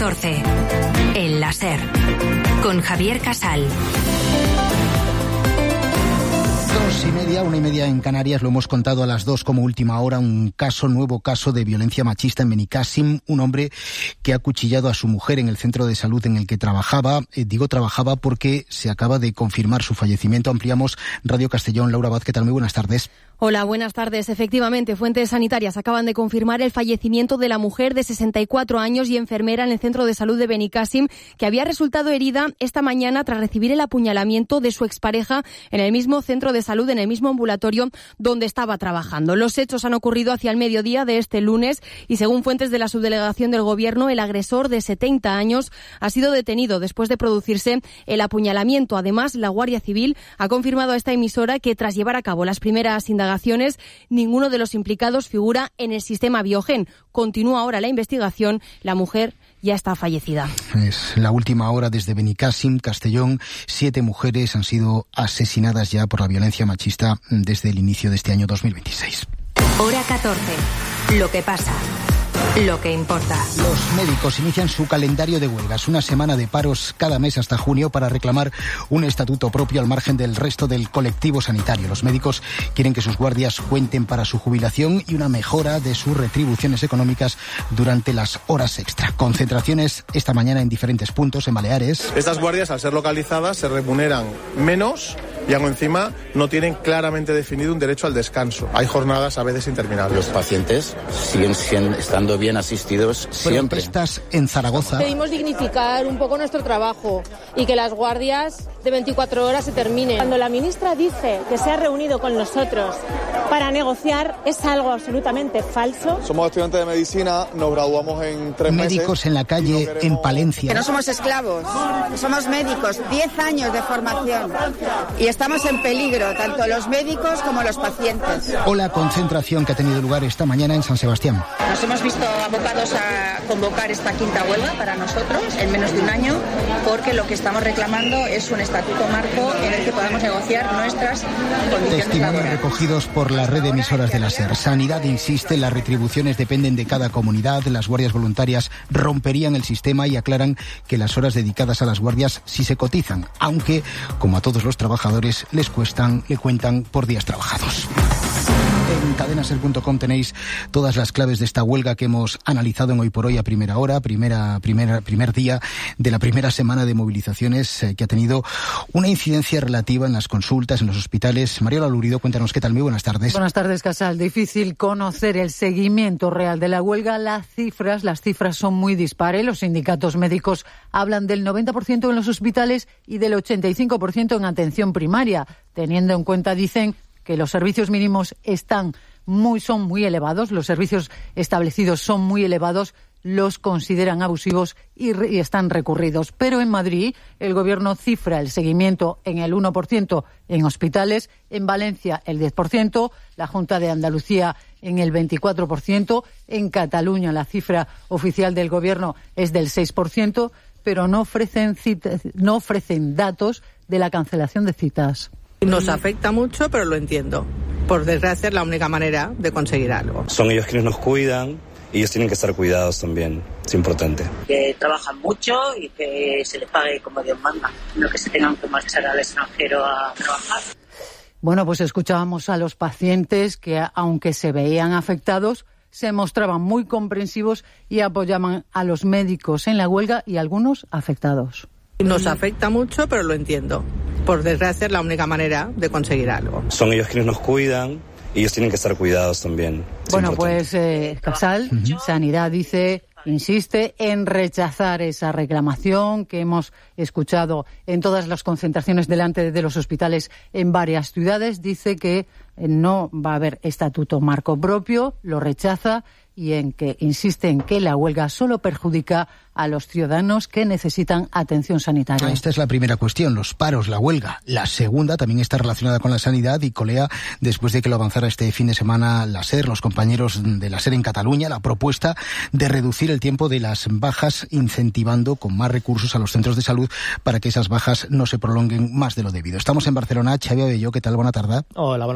14. El láser. Con Javier Casal. 2:30, 1:30 en Canarias. Lo hemos contado a las 2 como última hora. Un nuevo caso de violencia machista en Benicàssim. Un hombre que ha acuchillado a su mujer en el centro de salud en el que trabajaba. Digo trabajaba porque se acaba de confirmar su fallecimiento. Ampliamos Radio Castellón. Laura Vaz, ¿qué tal? Muy buenas tardes. Hola, buenas tardes. Efectivamente, fuentes sanitarias acaban de confirmar el fallecimiento de la mujer de 64 años y enfermera en el centro de salud de Benicàssim, que había resultado herida esta mañana tras recibir el apuñalamiento de su expareja en el mismo centro de salud, en el mismo ambulatorio donde estaba trabajando. Los hechos han ocurrido hacia el mediodía de este lunes y, según fuentes de la subdelegación del Gobierno, el agresor de 70 años ha sido detenido después de producirse el apuñalamiento. Además, la Guardia Civil ha confirmado a esta emisora que, tras llevar a cabo las primeras indagaciones, ninguno de los implicados figura en el sistema Biogen. Continúa ahora la investigación. La mujer ya está fallecida. Es la última hora desde Benicàssim, Castellón. 7 mujeres han sido asesinadas ya por la violencia machista desde el inicio de este año 2026. Hora 14. Lo que pasa. Lo que importa. Los médicos inician su calendario de huelgas, una semana de paros cada mes hasta junio para reclamar un estatuto propio al margen del resto del colectivo sanitario. Los médicos quieren que sus guardias cuenten para su jubilación y una mejora de sus retribuciones económicas durante las horas extra. Concentraciones esta mañana en diferentes puntos en Baleares. Estas guardias, al ser localizadas, se remuneran menos y aún encima no tienen claramente definido un derecho al descanso. Hay jornadas a veces interminables. Los pacientes siguen estando bien asistidos siempre. Protestas en Zaragoza. Pedimos dignificar un poco nuestro trabajo y que las guardias de 24 horas se terminen. Cuando la ministra dice que se ha reunido con nosotros para negociar, es algo absolutamente falso. Somos estudiantes de medicina, nos graduamos en 3 meses. Médicos en la calle en Palencia. Que no somos esclavos, somos médicos, 10 años de formación y estamos en peligro, tanto los médicos como los pacientes. O la concentración que ha tenido lugar esta mañana en San Sebastián. Nos hemos visto abocados a convocar esta quinta huelga para nosotros en menos de un año, porque lo que estamos reclamando es un estatuto marco en el que podamos negociar nuestras condiciones Testimonios laborales. recogidos por la red de emisoras de la SER. Sanidad insiste, las retribuciones dependen de cada comunidad. Las guardias voluntarias romperían el sistema y aclaran que las horas dedicadas a las guardias sí se cotizan, aunque, como a todos los trabajadores, le cuentan por días trabajados. En cadenaser.com tenéis todas las claves de esta huelga que hemos analizado en Hoy por Hoy a primera hora, primer día de la primera semana de movilizaciones que ha tenido una incidencia relativa en las consultas, en los hospitales. Mariola Lurido, cuéntanos qué tal. Muy buenas tardes. Buenas tardes, Casal. Difícil conocer el seguimiento real de la huelga. Las cifras son muy dispares. Los sindicatos médicos hablan del 90% en los hospitales y del 85% en atención primaria, teniendo en cuenta, dicen, que los servicios mínimos son muy elevados, los servicios establecidos son muy elevados, los consideran abusivos y están recurridos. Pero en Madrid el Gobierno cifra el seguimiento en el 1% en hospitales, en Valencia el 10%, la Junta de Andalucía en el 24%, en Cataluña la cifra oficial del Gobierno es del 6%, pero no ofrecen datos de la cancelación de citas. Nos afecta mucho, pero lo entiendo. Por desgracia es la única manera de conseguir algo. Son ellos quienes nos cuidan y ellos tienen que estar cuidados también. Es importante. Que trabajan mucho y que se les pague como Dios manda, no que se tengan que marchar al extranjero a trabajar. Bueno, pues escuchábamos a los pacientes que, aunque se veían afectados, se mostraban muy comprensivos y apoyaban a los médicos en la huelga y algunos afectados. Nos afecta mucho, pero lo entiendo. Por desgracia es la única manera de conseguir algo. Son ellos quienes nos cuidan y ellos tienen que estar cuidados también. Bueno, pues Casal, Sanidad insiste en rechazar esa reclamación que hemos escuchado en todas las concentraciones delante de los hospitales en varias ciudades. Dice que no va a haber estatuto marco propio, lo rechaza y insiste en que la huelga solo perjudica a los ciudadanos que necesitan atención sanitaria. Esta es la primera cuestión, los paros, la huelga. La segunda también está relacionada con la sanidad y colea después de que lo avanzara este fin de semana la SER, los compañeros de la SER en Cataluña, la propuesta de reducir el tiempo de las bajas, incentivando con más recursos a los centros de salud para que esas bajas no se prolonguen más de lo debido. Estamos en Barcelona. Xavi Abelló, ¿qué tal? Buena tarde. Hola,